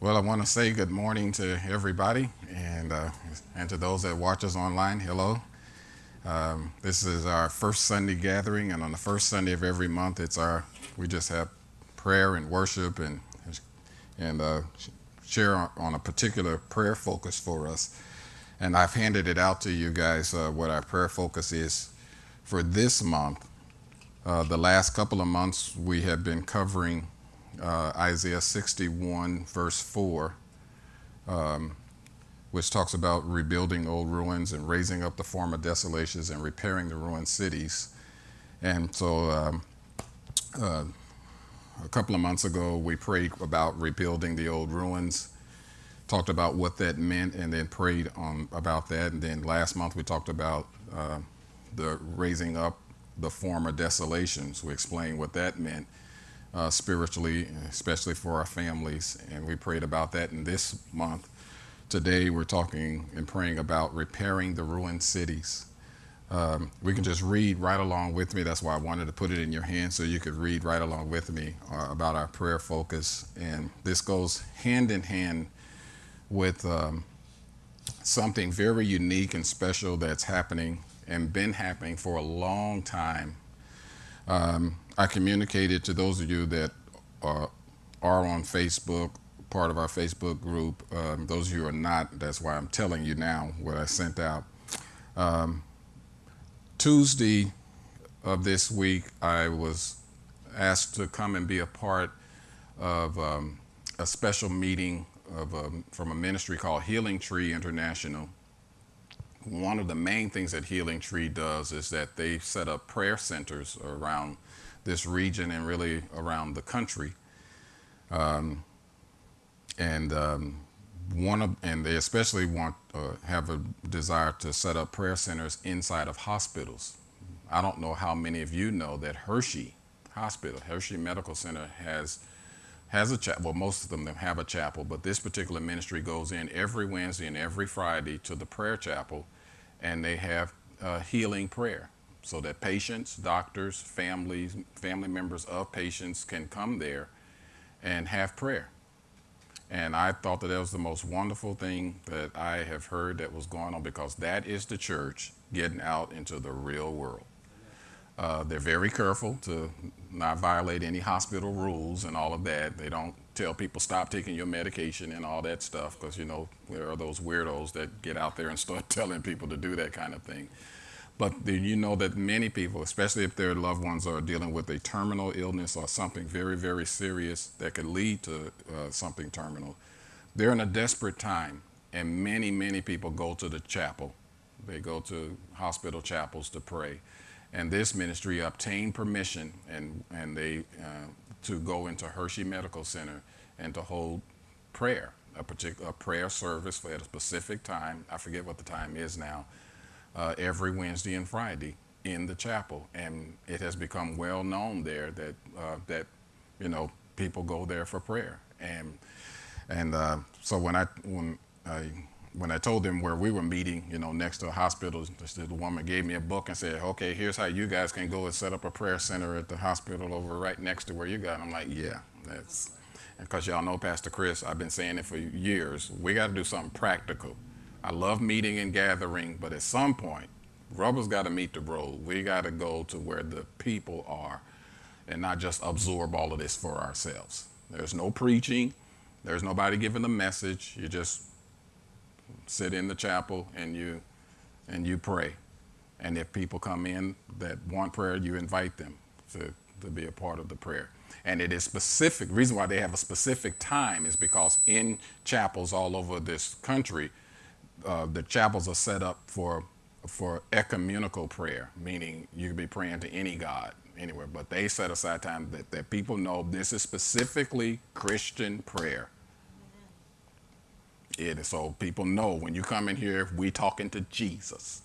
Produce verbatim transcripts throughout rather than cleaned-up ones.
Well, I want to say good morning to everybody, and uh, and to those that watch us online. Hello. Um, this is our first Sunday gathering, and on the first Sunday of every month, it's our we just have prayer and worship and and uh, share on, on a particular prayer focus for us. And I've handed it out to you guys uh, what our prayer focus is for this month. Uh, the last couple of months, we have been covering uh, Isaiah sixty-one, verse four, um, which talks about rebuilding old ruins and raising up the former desolations and repairing the ruined cities. And so um, uh, a couple of months ago, we prayed about rebuilding the old ruins, talked about what that meant, and then prayed on about that. And then last month, we talked about uh, the raising up the former desolations. We explained what that meant uh, spiritually, especially for our families, and we prayed about that. In this month, today, we're talking and praying about repairing the ruined cities. Um, we can just read right along with me. That's why I wanted to put it in your hands so you could read right along with me uh, about our prayer focus. And this goes hand in hand with um, something very unique and special that's happening and been happening for a long time. Um, I communicated to those of you that are, are on Facebook, part of our Facebook group. Um, those of you who are not, that's why I'm telling you now what I sent out. Um, Tuesday of this week, I was asked to come and be a part of um, a special meeting of um, from a ministry called Healing Tree International. One of the main things that Healing Tree does is that they set up prayer centers around this region and really around the country. Um, and um, one of, and they especially want uh, have a desire to set up prayer centers inside of hospitals. I don't know how many of you know that Hershey Hospital, Hershey Medical Center has has a chapel. Well, most of them have a chapel, but this particular ministry goes in every Wednesday and every Friday to the prayer chapel, and they have uh, healing prayer so that patients, doctors, families, family members of patients can come there and have prayer. And I thought that that was the most wonderful thing that I have heard that was going on, because that is the church getting out into the real world. Uh, they're very careful to not violate any hospital rules and all of that. They don't tell people stop taking your medication and all that stuff, because, you know, there are those weirdos that get out there and start telling people to do that kind of thing. But you know that many people, especially if their loved ones are dealing with a terminal illness or something very, very serious that could lead to uh, something terminal, they're in a desperate time. And many, many people go to the chapel. They go to hospital chapels to pray. And this ministry obtained permission and, and they uh, to go into Hershey Medical Center and to hold prayer, a particular prayer service for at a specific time. I forget what the time is now. Uh, every Wednesday and Friday in the chapel, and it has become well known there that uh, that you know people go there for prayer. And and uh, so when I when I when I told them where we were meeting, you know, next to a hospital, the woman gave me a book and said, "Okay, here's how you guys can go and set up a prayer center at the hospital over right next to where you got." And I'm like, "Yeah, that's." And because y'all know Pastor Chris, I've been saying it for years. We got to do something practical. I love meeting and gathering, but at some point, rubber's got to meet the road. We got to go to where the people are and not just absorb all of this for ourselves. There's no preaching. There's nobody giving the message. You just sit in the chapel and you and you pray. And if people come in that want prayer, you invite them to, to be a part of the prayer. And it is specific. The reason why they have a specific time is because in chapels all over this country, Uh, the chapels are set up for for ecumenical prayer, meaning you can be praying to any God anywhere, but they set aside time that, that people know this is specifically Christian prayer. It is, so people know when you come in here, we talking to Jesus.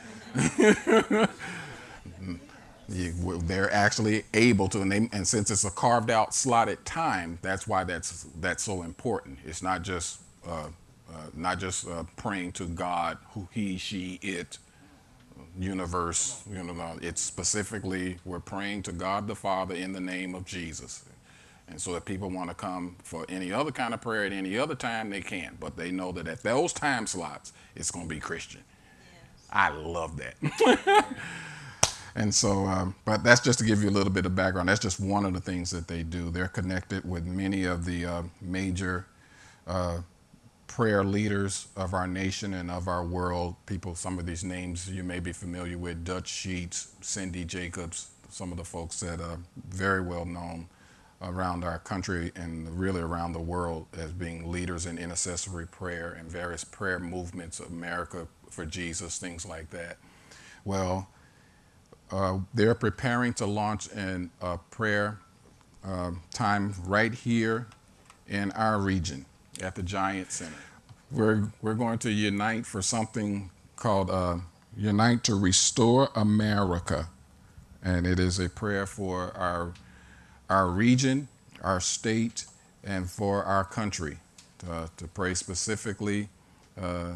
You, they're actually able to, and, they, and since it's a carved out slotted time, that's why that's that's so important. It's not just uh, Uh, not just uh, praying to God, who he, she, it, universe, you know, it's specifically we're praying to God the Father in the name of Jesus. And so if people want to come for any other kind of prayer at any other time, they can. But they know that at those time slots, it's going to be Christian. Yes. I love that. And so, um, but that's just to give you a little bit of background. That's just one of the things that they do. They're connected with many of the uh, major uh, prayer leaders of our nation and of our world. People, some of these names you may be familiar with: Dutch Sheets, Cindy Jacobs, some of the folks that are very well known around our country and really around the world as being leaders in intercessory prayer and various prayer movements, America for Jesus, things like that. Well, uh, they're preparing to launch an, a prayer uh, time right here in our region at the Giant Center. We're, we're going to unite for something called uh, Unite to Restore America. And it is a prayer for our our region, our state, and for our country, uh, to pray specifically uh,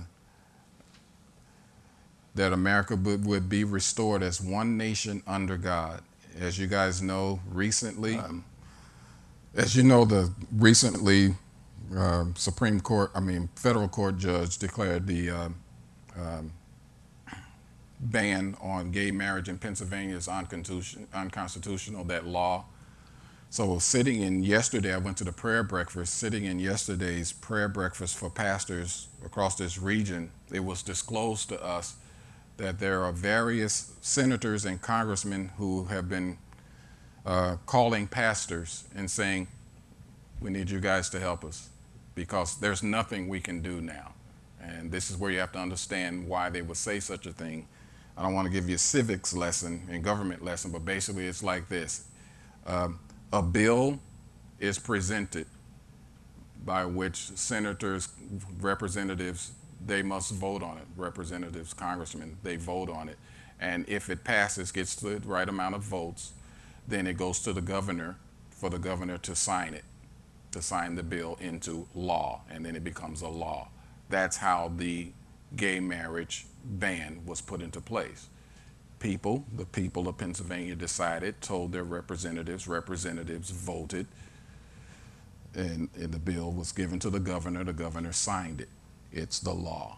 that America would, would be restored as one nation under God. As you guys know, recently, um, as you know, the recently uh, Supreme Court, I mean, federal court judge declared the uh, um, ban on gay marriage in Pennsylvania is unconstitutional, unconstitutional, that law. So sitting in yesterday, I went to the prayer breakfast, sitting in yesterday's prayer breakfast for pastors across this region, it was disclosed to us that there are various senators and congressmen who have been uh, calling pastors and saying, we need you guys to help us because there's nothing we can do now. And this is where you have to understand why they would say such a thing. I don't want to give you a civics lesson and government lesson, but basically it's like this. Um, A bill is presented by which senators, representatives, they must vote on it. Representatives, congressmen, they vote on it. And if it passes, gets the right amount of votes, then it goes to the governor for the governor to sign it, to sign the bill into law, and then it becomes a law. That's how the gay marriage ban was put into place. People, the people of Pennsylvania decided, told their representatives, representatives voted, and, and the bill was given to the governor, the governor signed it. It's the law.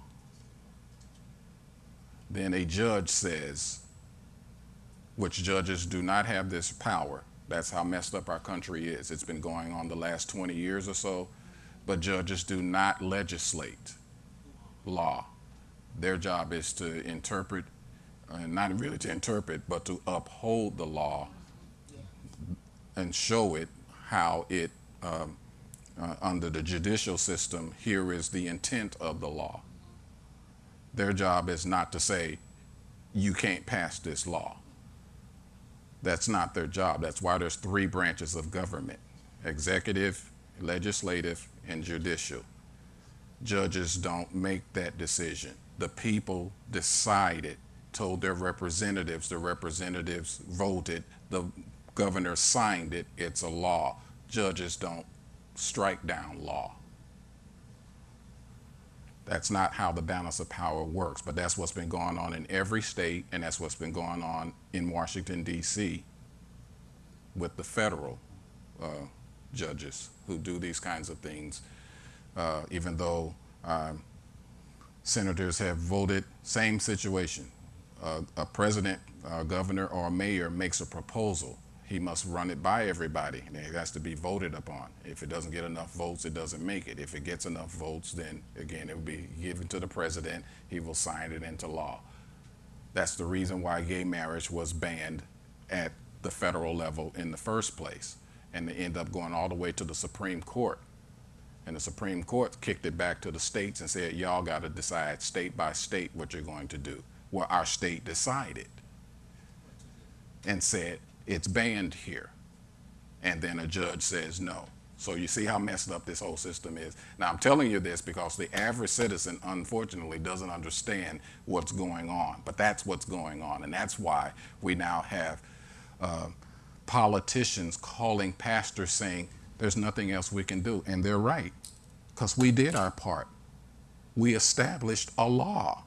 Then a judge says, which judges do not have this power. That's how messed up our country is. It's been going on the last twenty years or so, but judges do not legislate law. Their job is to interpret, and not really to interpret, but to uphold the law and show it how it, um, uh, under the judicial system, here is the intent of the law. Their job is not to say, you can't pass this law. That's not their job. That's why there's three branches of government: executive, legislative, and judicial. Judges don't make that decision. The people decided, told their representatives, the representatives voted, the governor signed it, it's a law. Judges don't strike down law. That's not how the balance of power works, but that's what's been going on in every state, and that's what's been going on in Washington, D C with the federal uh, judges who do these kinds of things, uh, even though um, senators have voted, same situation. Uh, a president, a governor, or a mayor makes a proposal. He must run it by everybody, and it has to be voted upon. If it doesn't get enough votes, it doesn't make it. If it gets enough votes, then again, it will be given to the president. He will sign it into law. That's the reason why gay marriage was banned at the federal level in the first place, and they end up going all the way to the Supreme Court. And the Supreme Court kicked it back to the states and said, y'all got to decide state by state what you're going to do. Well, our state decided and said, it's banned here. And then a judge says no. So you see how messed up this whole system is. Now, I'm telling you this because the average citizen, unfortunately, doesn't understand what's going on. But that's what's going on. And that's why we now have uh, politicians calling pastors saying, there's nothing else we can do. And they're right, because we did our part. We established a law.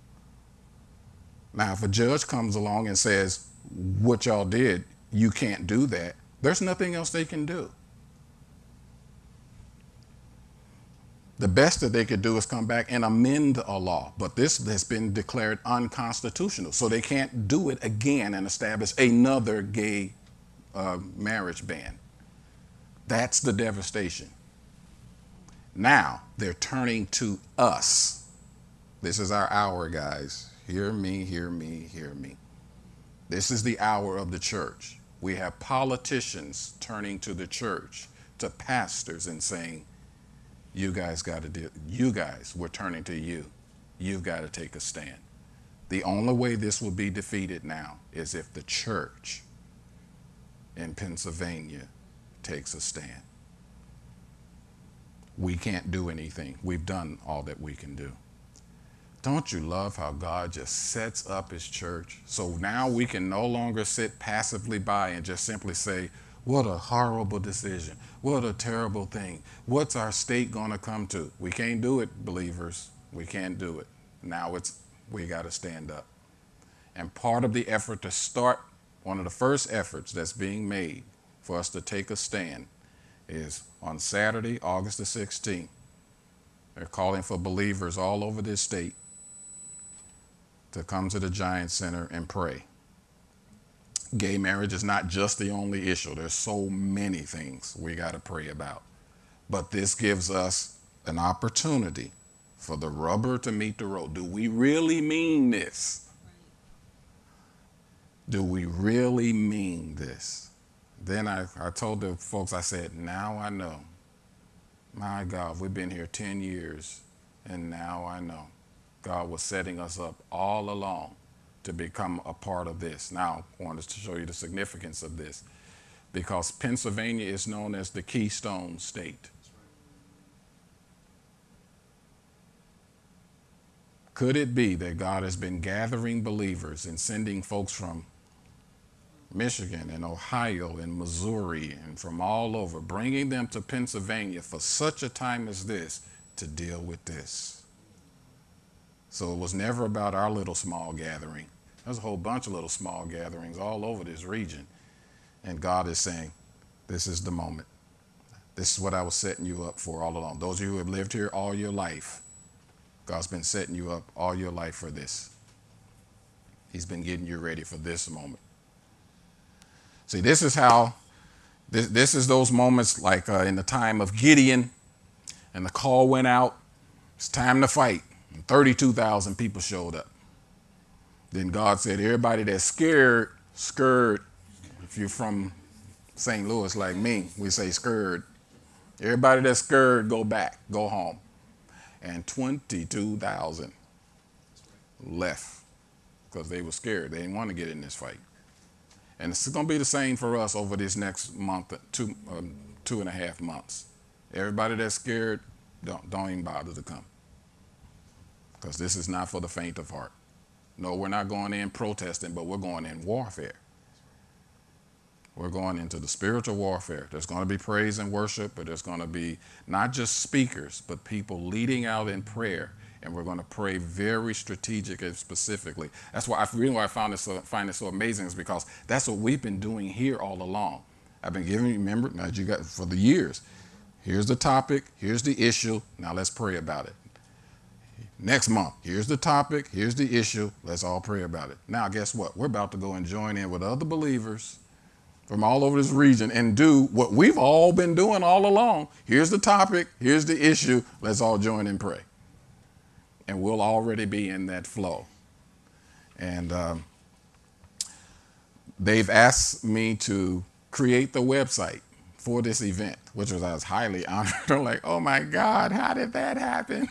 Now, if a judge comes along and says, what y'all did, you can't do that, there's nothing else they can do. The best that they could do is come back and amend a law, but this has been declared unconstitutional, so they can't do it again and establish another gay uh, marriage ban. That's the devastation. Now they're turning to us. This is our hour, guys. Hear me, hear me, hear me. This is the hour of the church. We have politicians turning to the church, to pastors, and saying, you guys got to do, you guys, we're turning to you. You've got to take a stand. The only way this will be defeated now is if the church in Pennsylvania takes a stand. We can't do anything. We've done all that we can do. Don't you love how God just sets up his church? So now we can no longer sit passively by and just simply say, what a horrible decision. What a terrible thing. What's our state going to come to? We can't do it, believers. We can't do it. Now it's, we got to stand up. And part of the effort to start, one of the first efforts that's being made for us to take a stand is on Saturday, August the sixteenth. They're calling for believers all over this state to come to the Giant Center and pray. Gay marriage is not just the only issue. There's so many things we got to pray about. But this gives us an opportunity for the rubber to meet the road. Do we really mean this? Do we really mean this? Then I, I told the folks, I said, now I know. My God, we've been here ten years, and now I know. God was setting us up all along to become a part of this. Now, I wanted to show you the significance of this, because Pennsylvania is known as the Keystone State. Could it be that God has been gathering believers and sending folks from Michigan and Ohio and Missouri and from all over, bringing them to Pennsylvania for such a time as this to deal with this? So it was never about our little small gathering. There's a whole bunch of little small gatherings all over this region. And God is saying, this is the moment. This is what I was setting you up for all along. Those of you who have lived here all your life, God's been setting you up all your life for this. He's been getting you ready for this moment. See, this is how, this, this is those moments like uh, in the time of Gideon, and the call went out, it's time to fight. And thirty-two thousand people showed up. Then God said, everybody that's scared, scared, if you're from Saint Louis like me, we say scared. Everybody that's scared, go back, go home. And twenty-two thousand left because they were scared. They didn't want to get in this fight. And it's going to be the same for us over this next month, two, um, two and a half months. Everybody that's scared, don't, don't even bother to come, because this is not for the faint of heart. No, we're not going in protesting, but we're going in warfare. We're going into the spiritual warfare. There's going to be praise and worship, but there's going to be not just speakers, but people leading out in prayer. And we're going to pray very strategic and specifically. That's why I, really why I found this so, find it so amazing, is because that's what we've been doing here all along. I've been giving you, remember, as you got for the years. Here's the topic. Here's the issue. Now let's pray about it. Next month, here's the topic. Here's the issue. Let's all pray about it. Now, guess what? We're about to go and join in with other believers from all over this region and do what we've all been doing all along. Here's the topic. Here's the issue. Let's all join and pray. And we'll already be in that flow. And um, they've asked me to create the website for this event, which was I was highly honored. I'm like, oh my God, how did that happen?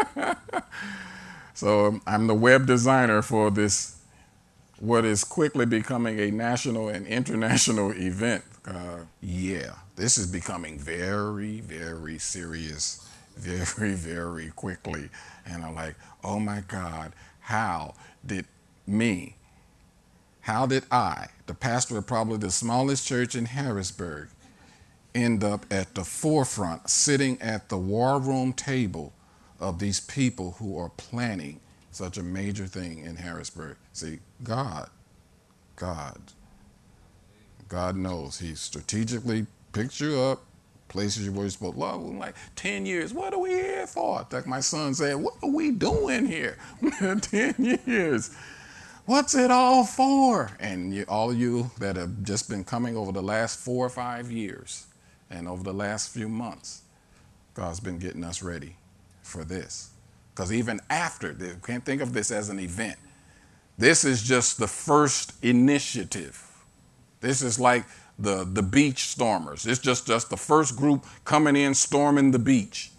So I'm the web designer for this, what is quickly becoming a national and international event. Uh, yeah, this is becoming very, very serious, very, very quickly. And I'm like, oh my God, how did me, how did I, the pastor of probably the smallest church in Harrisburg, end up at the forefront, sitting at the war room table of these people who are planning such a major thing in Harrisburg? See, God, God, God knows. He strategically picks you up, places you were supposed to love. I'm like, ten years, what are we here for? Like my son said, what are we doing here? ten years. What's it all for? And you, all of you that have just been coming over the last four or five years and over the last few months, God's been getting us ready for this. Because even after, you can't think of this as an event. This is just the first initiative. This is like the, the beach stormers. It's just, just the first group coming in, storming the beach.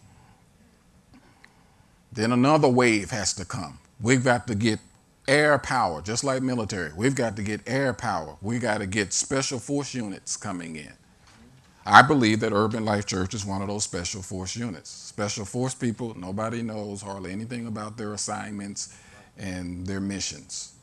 Then another wave has to come. We've got to get air power, just like military. We've got to get air power. We got to get special force units coming in. I believe that Urban Life Church is one of those special force units. Special force people, nobody knows hardly anything about their assignments and their missions.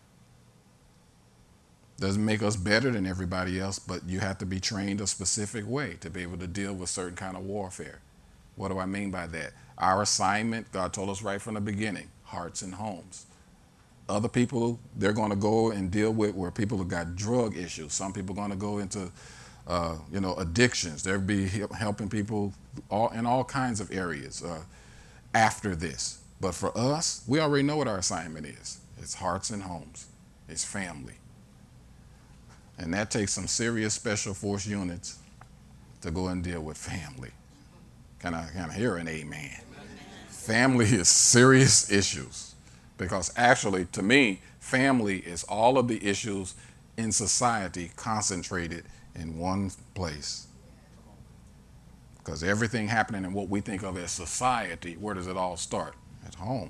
Doesn't make us better than everybody else, but you have to be trained a specific way to be able to deal with certain kind of warfare. What do I mean by that? Our assignment, God told us right from the beginning, hearts and homes. Other people, they're going to go and deal with where people have got drug issues. Some people are going to go into, uh, you know, addictions. They'll be helping people all in all kinds of areas uh, after this. But for us, we already know what our assignment is. It's hearts and homes. It's family. And that takes some serious special force units to go and deal with family. Can I, can I hear an amen? Amen? Family is serious issues. Because actually, to me, family is all of the issues in society concentrated in one place. Because everything happening in what we think of as society, where does it all start? At home.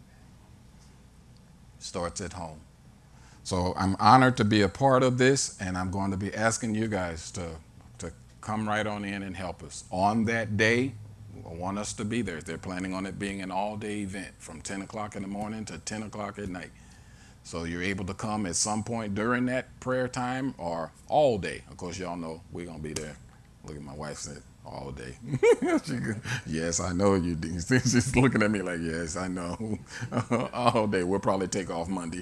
It starts at home. So I'm honored to be a part of this, and I'm going to be asking you guys to, to come right on in and help us. On that day, I want us to be there. They're planning on it being an all-day event from ten o'clock in the morning to ten o'clock at night. So you're able to come at some point during that prayer time or all day. Of course, y'all know we're going to be there. Look at my wife said, all day. She, yes, I know you do. She's looking at me like, yes, I know. All day. We'll probably take off Monday.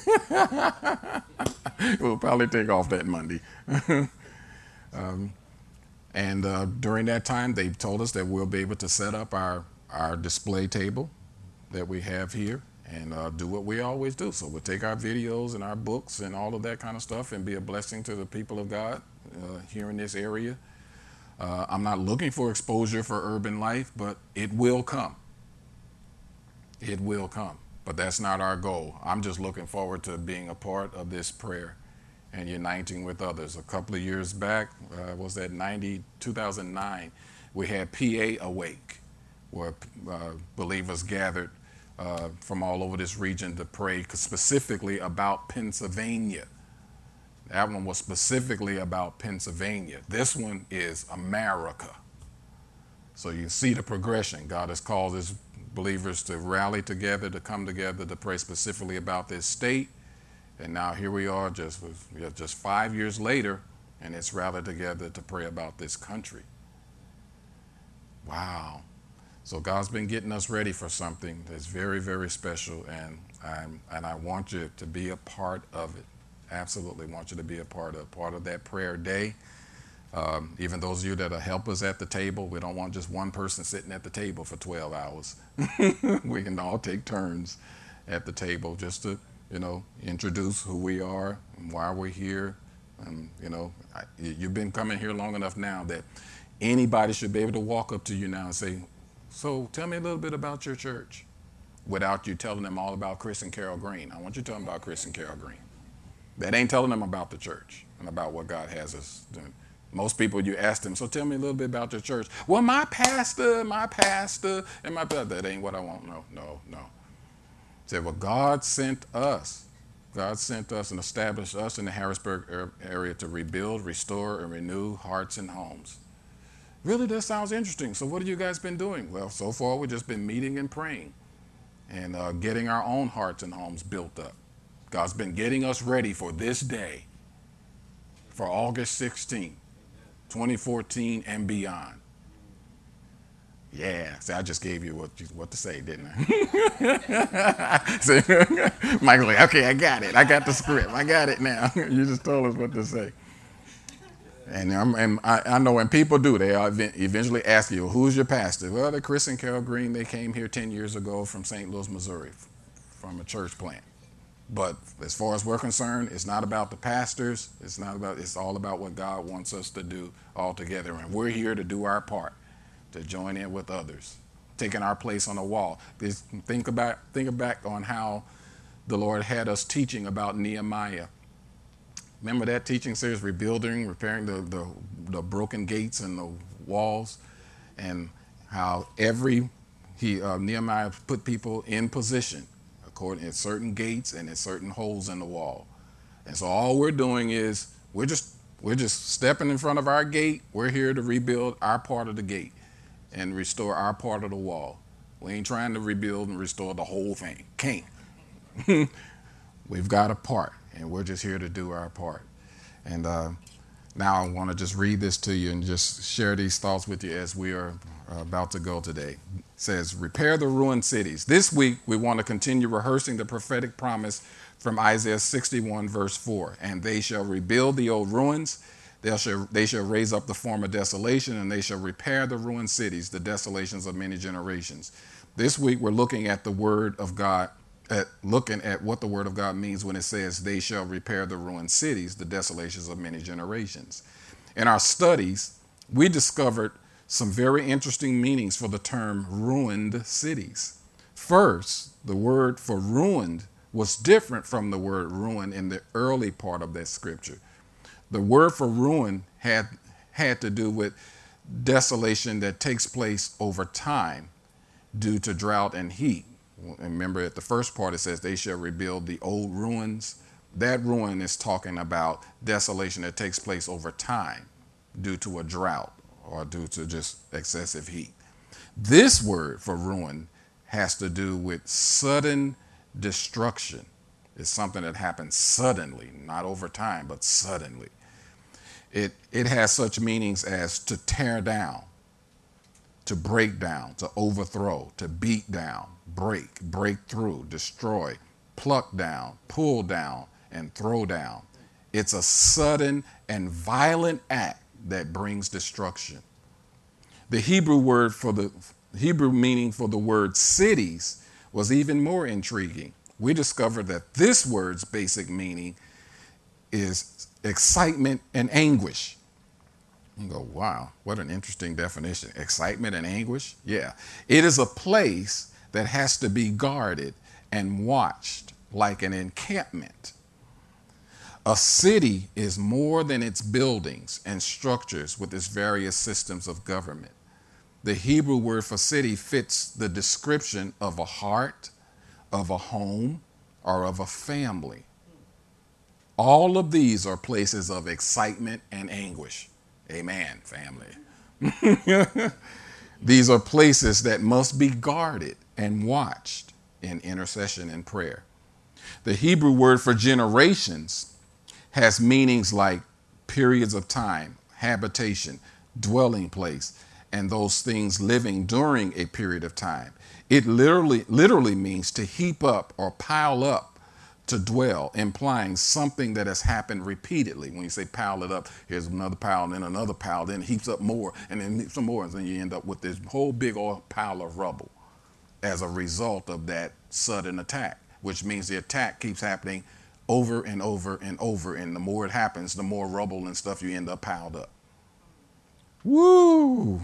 We'll probably take off that Monday. um, And uh, during that time, they told us that we'll be able to set up our, our display table that we have here and uh, do what we always do. So we'll take our videos and our books and all of that kind of stuff and be a blessing to the people of God uh, here in this area. Uh, I'm not looking for exposure for Urban Life, but it will come. It will come. But that's not our goal. I'm just looking forward to being a part of this prayer and uniting with others. A couple of years back, uh, was that ninety, two thousand nine, we had P A Awake, where uh, believers gathered uh, from all over this region to pray specifically about Pennsylvania. That one was specifically about Pennsylvania. This one is America. So you see the progression. God has called his believers to rally together, to come together, to pray specifically about this state. And now here we are just, just five years later, and it's rallied together to pray about this country. Wow. So God's been getting us ready for something that's very, very special, and, I'm, and I want you to be a part of it. Absolutely want you to be a part of, part of that prayer day. Um, even those of you that are helpers at the table, we don't want just one person sitting at the table for twelve hours. We can all take turns at the table just to, you know, introduce who we are and why we're here. Um, you know, I, you've been coming here long enough now that anybody should be able to walk up to you now and say, so tell me a little bit about your church, without you telling them all about Chris and Carol Green. I want you to tell them about Chris and Carol Green. That ain't telling them about the church and about what God has us doing. Most people, you ask them, so tell me a little bit about your church. Well, my pastor, my pastor, and my pastor. That ain't what I want. No, no, no. Say, well, God sent us. God sent us and established us in the Harrisburg area to rebuild, restore, and renew hearts and homes. Really, that sounds interesting. So what have you guys been doing? Well, so far, we've just been meeting and praying and uh, getting our own hearts and homes built up. God's been getting us ready for this day, for August sixteenth, twenty fourteen and beyond. Yeah, see, I just gave you what, you, what to say, didn't I? See, Michael's like, okay, I got it. I got the script. I got it now. You just told us what to say. And, I'm, and I, I know when people do, they eventually ask you, who's your pastor? Well, they're Chris and Carol Green. They came here ten years ago from Saint Louis, Missouri, from a church plant. But as far as we're concerned, it's not about the pastors. It's not about, it's all about what God wants us to do all together. And we're here to do our part, to join in with others, taking our place on the wall. Just think about, think back on how the Lord had us teaching about Nehemiah. Remember that teaching series, rebuilding, repairing the, the, the broken gates and the walls, and how every, he, uh, Nehemiah put people in position according to certain gates and at certain holes in the wall. And so all we're doing is we're just, we're just stepping in front of our gate. We're here to rebuild our part of the gate and restore our part of the wall. We ain't trying to rebuild and restore the whole thing. Can't. We've got a part, and we're just here to do our part. And uh, now I want to just read this to you and just share these thoughts with you as we are uh, about to go today. It says, repair the ruined cities. This week, we want to continue rehearsing the prophetic promise from Isaiah sixty-one, verse four. And they shall rebuild the old ruins. They shall, they shall raise up the former desolation, and they shall repair the ruined cities, the desolations of many generations. This week, we're looking at the word of God, at looking at what the word of God means when it says they shall repair the ruined cities, the desolations of many generations. In our studies, we discovered some very interesting meanings for the term ruined cities. First, the word for ruined was different from the word ruin in the early part of that scripture. The word for ruin had, had to do with desolation that takes place over time due to drought and heat. Remember at the first part it says they shall rebuild the old ruins. That ruin is talking about desolation that takes place over time due to a drought or due to just excessive heat. This word for ruin has to do with sudden destruction. It's something that happens suddenly, not over time, but suddenly. It, it has such meanings as to tear down, to break down, to overthrow, to beat down, break, break through, destroy, pluck down, pull down, and throw down. It's a sudden and violent act that brings destruction. The Hebrew word for the Hebrew meaning for the word cities was even more intriguing. We discovered that this word's basic meaning is excitement and anguish. You go, wow, what an interesting definition. Excitement and anguish? Yeah. It is a place that has to be guarded and watched like an encampment. A city is more than its buildings and structures with its various systems of government. The Hebrew word for city fits the description of a heart, of a home, or of a family. All of these are places of excitement and anguish. Amen, family. These are places that must be guarded and watched in intercession and prayer. The Hebrew word for generations has meanings like periods of time, habitation, dwelling place, and those things living during a period of time. It literally, literally means to heap up or pile up, to dwell, implying something that has happened repeatedly. When you say pile it up, here's another pile, and then another pile, then it heaps up more, and then some more, and then you end up with this whole big old pile of rubble as a result of that sudden attack, which means the attack keeps happening over and over and over, and the more it happens, the more rubble and stuff you end up piled up. Woo!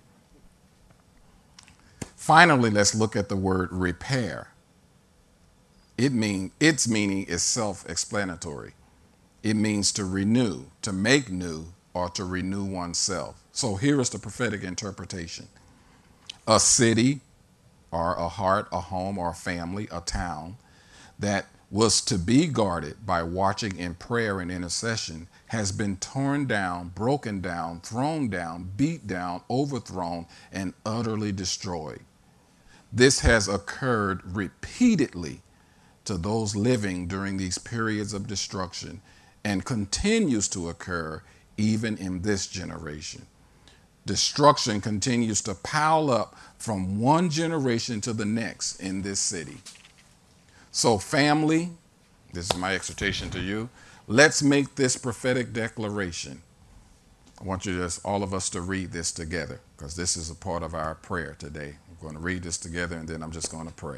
Finally, let's look at the word repair. It mean, its meaning is self-explanatory. It means to renew, to make new, or to renew oneself. So here is the prophetic interpretation. A city, or a heart, a home, or a family, a town, that was to be guarded by watching in prayer and intercession has been torn down, broken down, thrown down, beat down, overthrown, and utterly destroyed. This has occurred repeatedly to those living during these periods of destruction and continues to occur even in this generation. Destruction continues to pile up from one generation to the next in this city. So family, this is my exhortation to you, let's make this prophetic declaration. I want you to just, all of us to read this together, because this is a part of our prayer today. We're going to read this together, and then I'm just going to pray.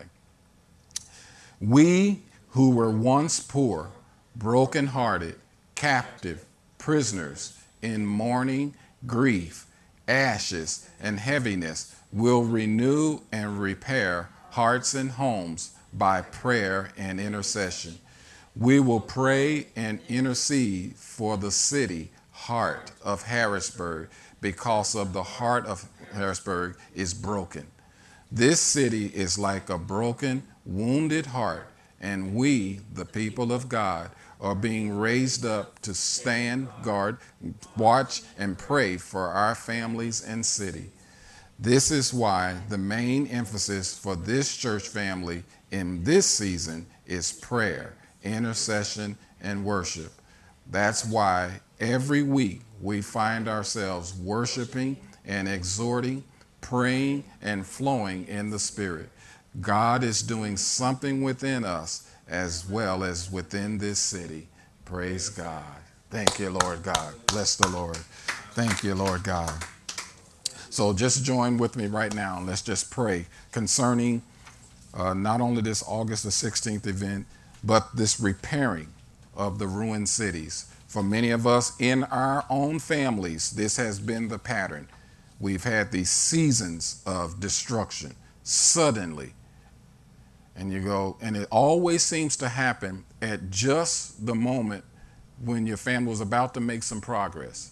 We who were once poor, brokenhearted, captive, prisoners, in mourning, grief, ashes, and heaviness, will renew and repair hearts and homes by prayer and intercession. We will pray and intercede for the city heart of Harrisburg, because of the heart of Harrisburg is broken. This city is like a broken, wounded heart, and we, the people of God, are being raised up to stand guard, watch, and pray for our families and city. This is why the main emphasis for this church family in this season is prayer, intercession, and worship. That's why every week we find ourselves worshiping and exhorting, praying, and flowing in the Spirit. God is doing something within us as well as within this city. Praise God. Thank you, Lord God. Bless the Lord. Thank you, Lord God. So just join with me right now, and let's just pray concerning uh, not only this August the sixteenth event, but this repairing of the ruined cities. For many of us in our own families, this has been the pattern. We've had these seasons of destruction suddenly. And you go, and it always seems to happen at just the moment when your family was about to make some progress.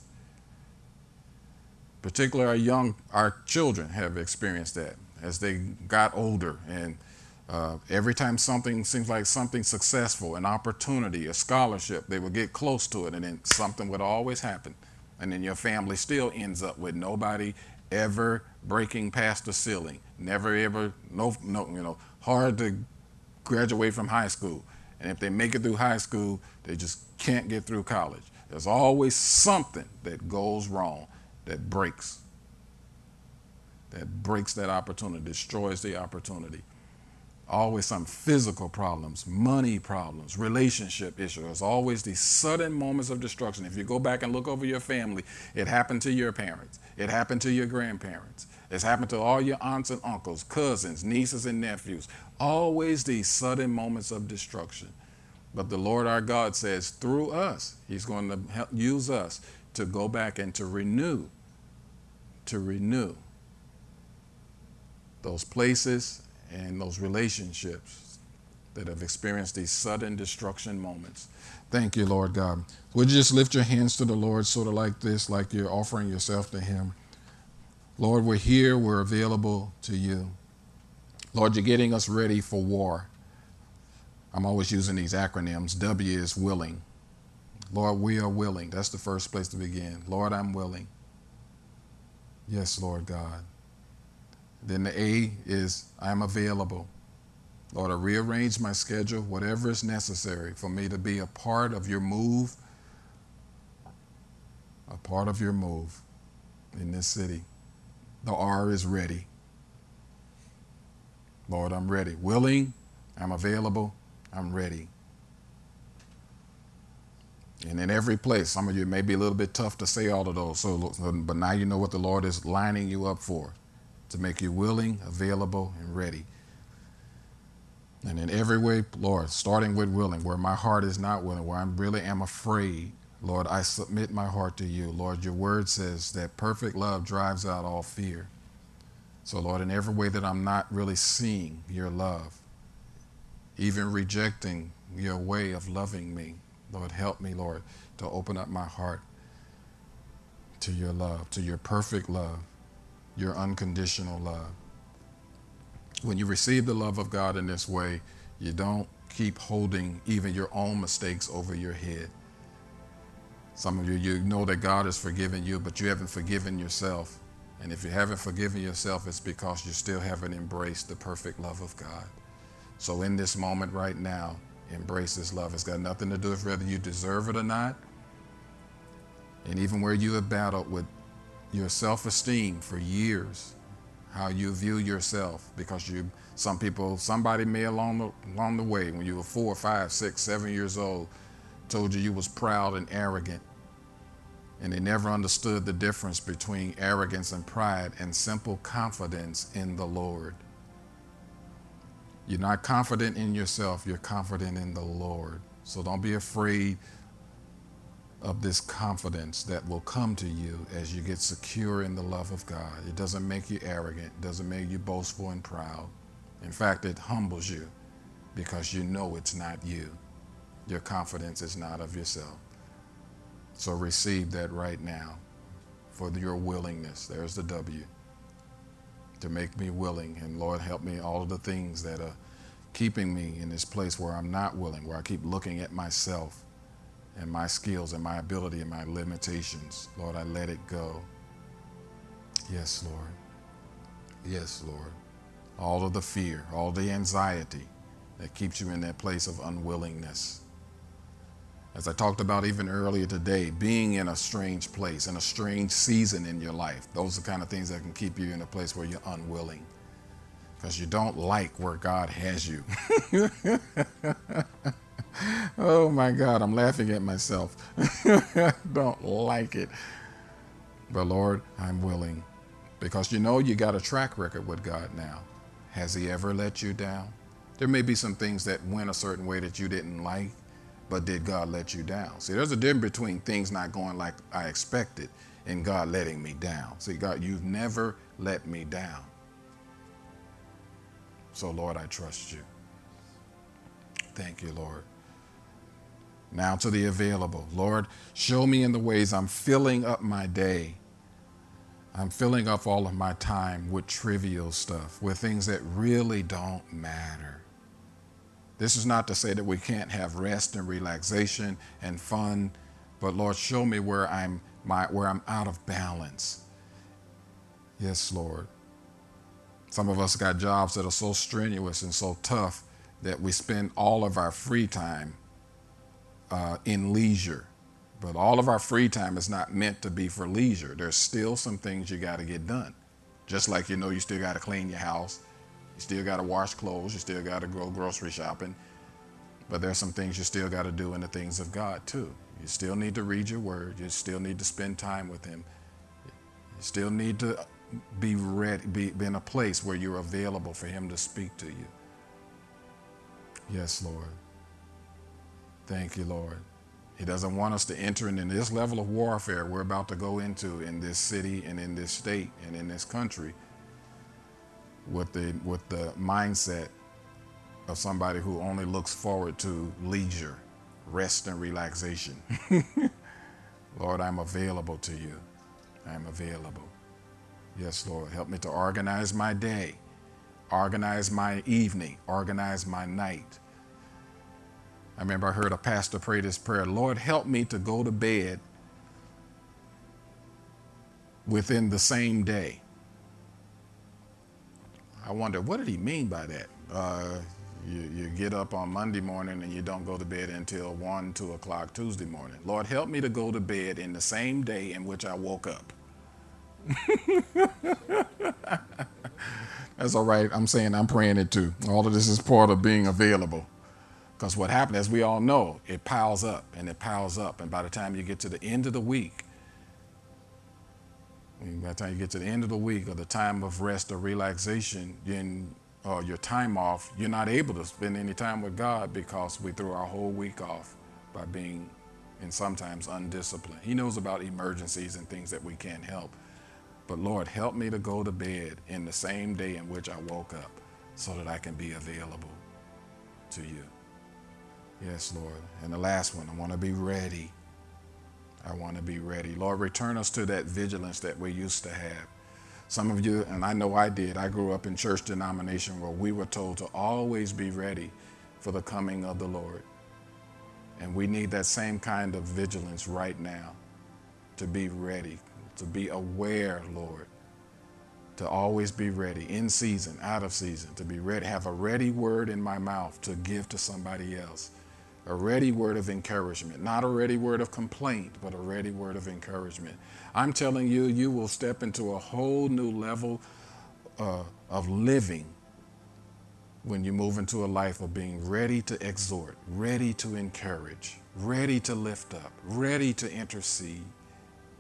Particularly our young, our children have experienced that as they got older, and uh, every time something seems like something successful, an opportunity, a scholarship, they would get close to it, and then something would always happen, and then your family still ends up with nobody ever breaking past the ceiling, never ever, no, no, you know, hard to graduate from high school, and if they make it through high school, they just can't get through college. There's always something that goes wrong, that breaks, that breaks that opportunity, destroys the opportunity. Always some physical problems, money problems, relationship issues. There's always these sudden moments of destruction. If you go back and look over your family, it happened to your parents. It happened to your grandparents. It's happened to all your aunts and uncles, cousins, nieces and nephews. Always these sudden moments of destruction. But the Lord our God says through us, he's going to help use us to go back and to renew, to renew those places and those relationships that have experienced these sudden destruction moments. Thank you, Lord God. Would you just lift your hands to the Lord sort of like this, like you're offering yourself to him? Lord, we're here, we're available to you. Lord, you're getting us ready for war. I'm always using these acronyms. W is willing. Lord, we are willing. That's the first place to begin. Lord, I'm willing. Yes, Lord God. Then the A is I'm available. Lord, I rearrange my schedule, whatever is necessary for me to be a part of your move, a part of your move in this city. The R is ready. Lord, I'm ready. Willing, I'm available, I'm ready. And in every place, some of you, it may be a little bit tough to say all of those, so, but now you know what the Lord is lining you up for, to make you willing, available, and ready. And in every way, Lord, starting with willing, where my heart is not willing, where I really am afraid, Lord, I submit my heart to you. Lord, your word says that perfect love drives out all fear. So, Lord, in every way that I'm not really seeing your love, even rejecting your way of loving me, Lord, help me, Lord, to open up my heart to your love, to your perfect love, your unconditional love. When you receive the love of God in this way, you don't keep holding even your own mistakes over your head. Some of you, you know that God has forgiven you, but you haven't forgiven yourself. And if you haven't forgiven yourself, it's because you still haven't embraced the perfect love of God. So in this moment right now, embrace this love. It's got nothing to do with whether you deserve it or not. And even where you have battled with your self-esteem for years, how you view yourself, because you, some people, somebody may along the, along the way, when you were four, five, six, seven years old, told you you was proud and arrogant. And they never understood the difference between arrogance and pride and simple confidence in the Lord. You're not confident in yourself, you're confident in the Lord. So don't be afraid of this confidence that will come to you as you get secure in the love of God. It doesn't make you arrogant, it doesn't make you boastful and proud. In fact, it humbles you because you know it's not you. Your confidence is not of yourself. So receive that right now for your willingness. There's the W. To make me willing. And Lord, help me all of the things that are keeping me in this place where I'm not willing, where I keep looking at myself and my skills and my ability and my limitations. Lord, I let it go. Yes, Lord. Yes, Lord. All of the fear, all the anxiety that keeps you in that place of unwillingness. As I talked about even earlier today, being in a strange place, in a strange season in your life, those are the kind of things that can keep you in a place where you're unwilling because you don't like where God has you. Oh my God, I'm laughing at myself. Don't like it. But Lord, I'm willing because you know you got a track record with God now. Has he ever let you down? There may be some things that went a certain way that you didn't like, but did God let you down? See, there's a difference between things not going like I expected and God letting me down. See, God, you've never let me down. So, Lord, I trust you. Thank you, Lord. Now to the available. Lord, show me in the ways I'm filling up my day. I'm filling up all of my time with trivial stuff, with things that really don't matter. This is not to say that we can't have rest and relaxation and fun, but Lord, show me where I'm my where I'm out of balance. Yes, Lord. Some of us got jobs that are so strenuous and so tough that we spend all of our free time uh, in leisure. But all of our free time is not meant to be for leisure. There's still some things you got to get done. Just like, you know, you still got to clean your house. You still got to wash clothes. You still got to go grocery shopping. But there's some things you still got to do in the things of God, too. You still need to read your word. You still need to spend time with him. You still need to be ready, be, be in a place where you're available for him to speak to you. Yes, Lord. Thank you, Lord. He doesn't want us to enter into this level of warfare we're about to go into in this city and in this state and in this country with the with the mindset of somebody who only looks forward to leisure, rest and relaxation. Lord, I'm available to you. I'm available. Yes, Lord, help me to organize my day, organize my evening, organize my night. I remember I heard a pastor pray this prayer, Lord, help me to go to bed within the same day. I wonder, what did he mean by that? Uh, you, you get up on Monday morning and you don't go to bed until one, two o'clock Tuesday morning. Lord, help me to go to bed in the same day in which I woke up. That's all right. I'm saying I'm praying it too. All of this is part of being available. Because what happened, as we all know, it piles up and it piles up. And by the time you get to the end of the week, by the time you get to the end of the week or the time of rest or relaxation, then, or your time off, you're not able to spend any time with God because we threw our whole week off by being, and sometimes undisciplined. He knows about emergencies and things that we can't help. But Lord, help me to go to bed in the same day in which I woke up so that I can be available to you. Yes, Lord. And the last one, I want to be ready. I want to be ready. Lord, return us to that vigilance that we used to have. Some of you, and I know I did, I grew up in church denomination where we were told to always be ready for the coming of the Lord. And we need that same kind of vigilance right now, to be ready, to be aware, Lord, to always be ready, in season, out of season, to be ready, have a ready word in my mouth to give to somebody else. A ready word of encouragement, not a ready word of complaint, but a ready word of encouragement. I'm telling you, you will step into a whole new level uh, of living when you move into a life of being ready to exhort, ready to encourage, ready to lift up, ready to intercede.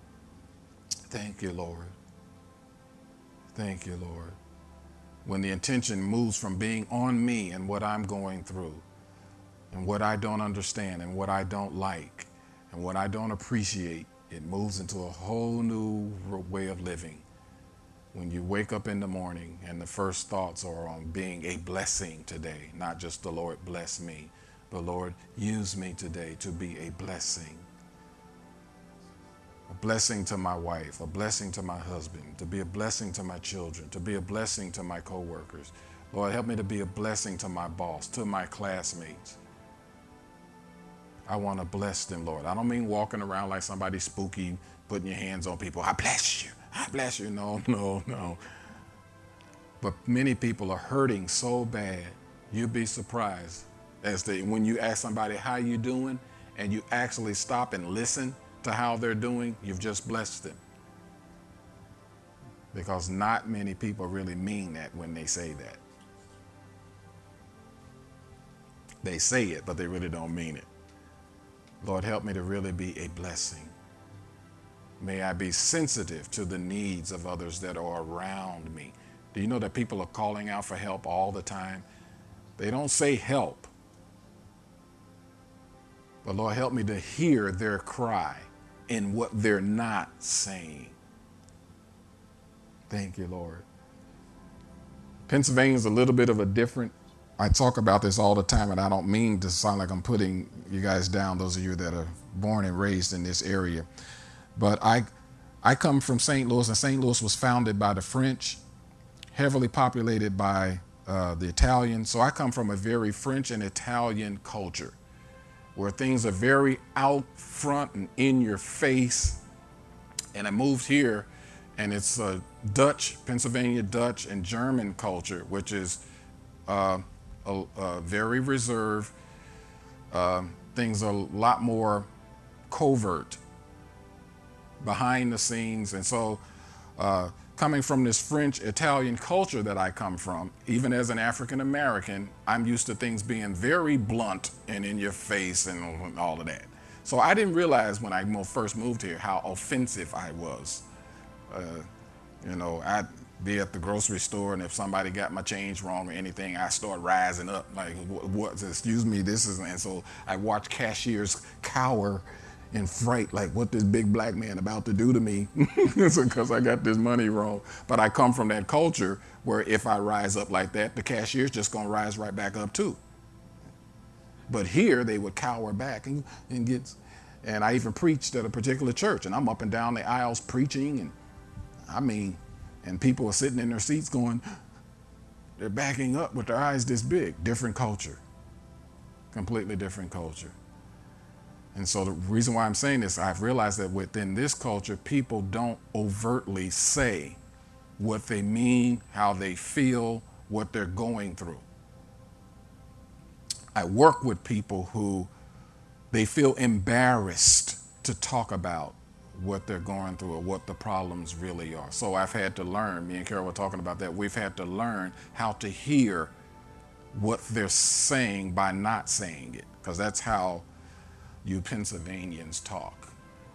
Thank you, Lord. Thank you, Lord. When the intention moves from being on me and what I'm going through and what I don't understand and what I don't like and what I don't appreciate, it moves into a whole new way of living. When you wake up in the morning and the first thoughts are on being a blessing today, not just the Lord bless me, but Lord, use me today to be a blessing. A blessing to my wife, a blessing to my husband, to be a blessing to my children, to be a blessing to my coworkers. Lord, help me to be a blessing to my boss, to my classmates. I want to bless them, Lord. I don't mean walking around like somebody spooky, putting your hands on people. I bless you. I bless you. No, no, no. But many people are hurting so bad, you'd be surprised as to when you ask somebody, how you doing? And you actually stop and listen to how they're doing, you've just blessed them. Because not many people really mean that when they say that. They say it, but they really don't mean it. Lord, help me to really be a blessing. May I be sensitive to the needs of others that are around me. Do you know that people are calling out for help all the time? They don't say help. But Lord, help me to hear their cry in what they're not saying. Thank you, Lord. Pennsylvania is a little bit of a different, I talk about this all the time, and I don't mean to sound like I'm putting you guys down, those of you that are born and raised in this area. But I, I come from Saint Louis, and Saint Louis was founded by the French, heavily populated by uh, the Italians. So I come from a very French and Italian culture, where things are very out front and in your face. And I moved here, and it's a Dutch, Pennsylvania Dutch and German culture, which is uh, a, a very reserved. Uh, things are a lot more covert, behind the scenes. And so uh, coming from this French Italian culture that I come from, even as an African American, I'm used to things being very blunt and in your face and all of that. So I didn't realize when I first moved here how offensive I was. Uh, you know, I'd be at the grocery store, and if somebody got my change wrong or anything, I start rising up like, what, what excuse me, this is, and so I watch cashiers cower in fright, like what this big black man about to do to me because I got this money wrong. But I come from that culture where if I rise up like that, the cashier's just gonna rise right back up too. But here they would cower back and, and get, and I even preached at a particular church, and I'm up and down the aisles preaching, and I mean, and people are sitting in their seats going, they're backing up with their eyes this big. Different culture, completely different culture. And so the reason why I'm saying this, I've realized that within this culture, people don't overtly say what they mean, how they feel, what they're going through. I work with people who they feel embarrassed to talk about what they're going through or what the problems really are. So I've had to learn, me and Carol were talking about that, we've had to learn how to hear what they're saying by not saying it, because that's how you Pennsylvanians talk.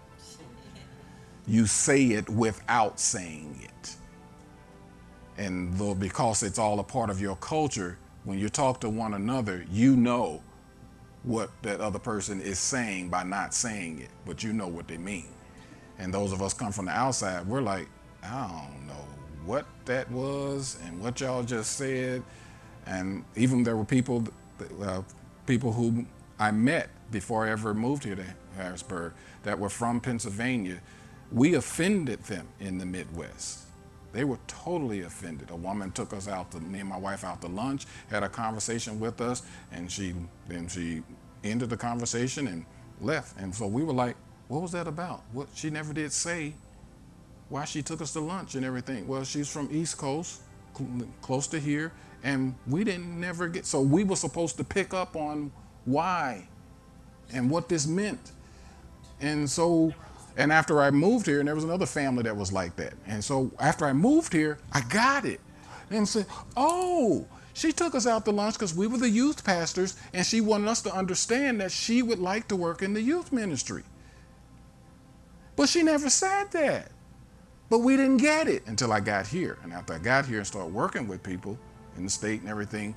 You say it without saying it. And though, because it's all a part of your culture, when you talk to one another, you know what that other person is saying by not saying it, but you know what they mean. And those of us come from the outside, we're like, I don't know what that was and what y'all just said. And even there were people, uh, people who I met before I ever moved here to Harrisburg that were from Pennsylvania. We offended them in the Midwest. They were totally offended. A woman took us out, to, me and my wife out to lunch, had a conversation with us, and she then she ended the conversation and left. And so we were like, what was that about? What, she never did say why she took us to lunch and everything. Well, she's from East Coast, cl- close to here, and we didn't never get, so we were supposed to pick up on why and what this meant. And so, and after I moved here, and there was another family that was like that. And so after I moved here, I got it. And said, oh, she took us out to lunch because we were the youth pastors, and she wanted us to understand that she would like to work in the youth ministry. But she never said that. But we didn't get it until I got here. And after I got here and started working with people in the state and everything,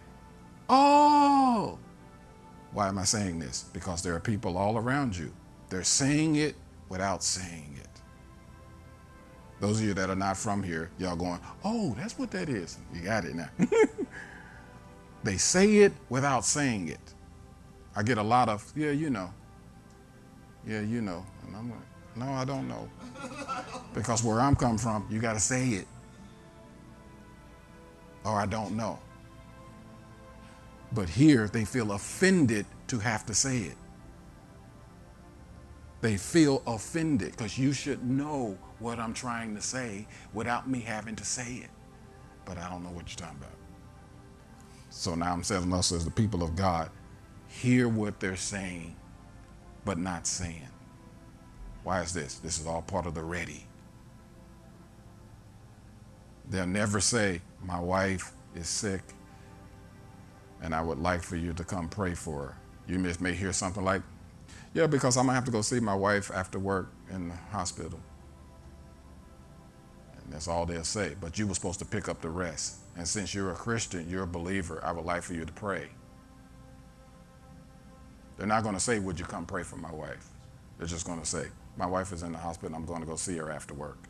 oh, why am I saying this? Because there are people all around you. They're saying it without saying it. Those of you that are not from here, y'all going, oh, that's what that is. You got it now. They say it without saying it. I get a lot of, yeah, you know. Yeah, you know. And I'm like, no, I don't know. Because where I'm coming from, you got to say it. Or I don't know. But here, they feel offended to have to say it. They feel offended because you should know what I'm trying to say without me having to say it. But I don't know what you're talking about. So now I'm telling us as the people of God, hear what they're saying, but not saying. Why is this? This is all part of the ready. They'll never say, my wife is sick and I would like for you to come pray for her. You may, may hear something like, yeah, because I'm going to have to go see my wife after work in the hospital. And that's all they'll say. But you were supposed to pick up the rest. And since you're a Christian, you're a believer, I would like for you to pray. They're not going to say, would you come pray for my wife? They're just going to say, my wife is in the hospital, I'm going to go see her after work.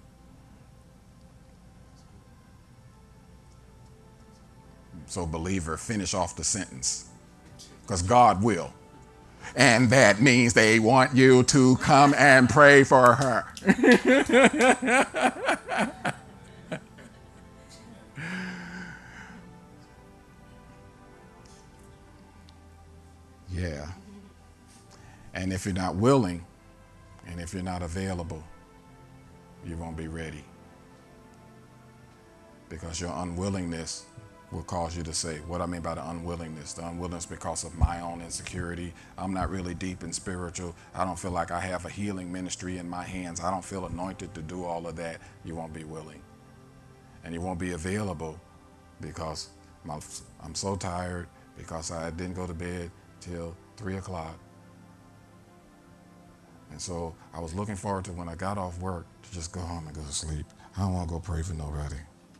So believer, finish off the sentence. Because God will. And that means they want you to come and pray for her. Yeah. And if you're not willing, and if you're not available, you won't be ready. Because your unwillingness will cause you to say, what I mean by the unwillingness, the unwillingness because of my own insecurity. I'm not really deep and spiritual. I don't feel like I have a healing ministry in my hands. I don't feel anointed to do all of that. You won't be willing. And you won't be available because my, I'm so tired because I didn't go to bed till three o'clock. And so I was looking forward to when I got off work to just go home and go to sleep. I don't want to go pray for nobody.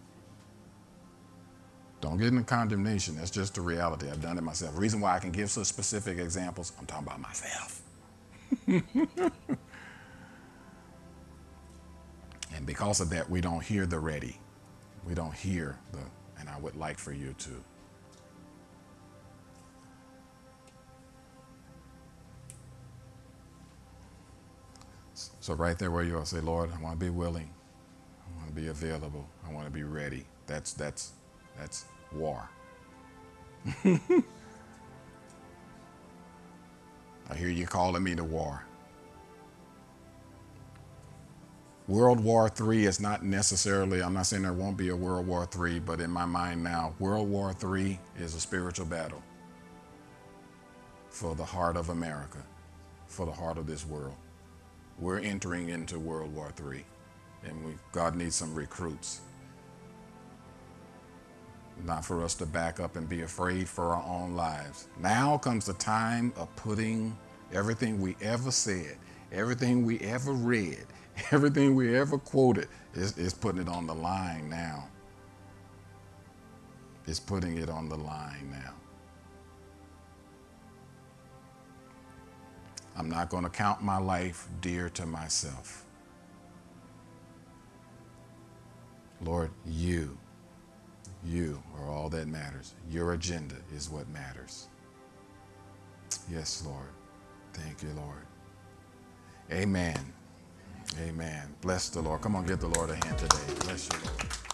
Don't get into condemnation. That's just the reality. I've done it myself. The reason why I can give such specific examples, I'm talking about myself. And because of that, we don't hear the ready. We don't hear the, and I would like for you to. So right there where you are, say, Lord, I want to be willing. I want to be available. I want to be ready. That's, that's, That's war. I hear you calling me to war. World War Three is not necessarily, I'm not saying there won't be a World War Three, but in my mind now, World War Three is a spiritual battle for the heart of America, for the heart of this world. We're entering into World War Three, and we, God needs some recruits. Not for us to back up and be afraid for our own lives. Now comes the time of putting everything we ever said, everything we ever read, everything we ever quoted, is, is putting it on the line now. It's putting it on the line now. I'm not going to count my life dear to myself. Lord, you. You are all that matters. Your agenda is what matters. Yes, Lord. Thank you, Lord. Amen. Amen. Bless the Lord. Come on, give the Lord a hand today. Bless you, Lord.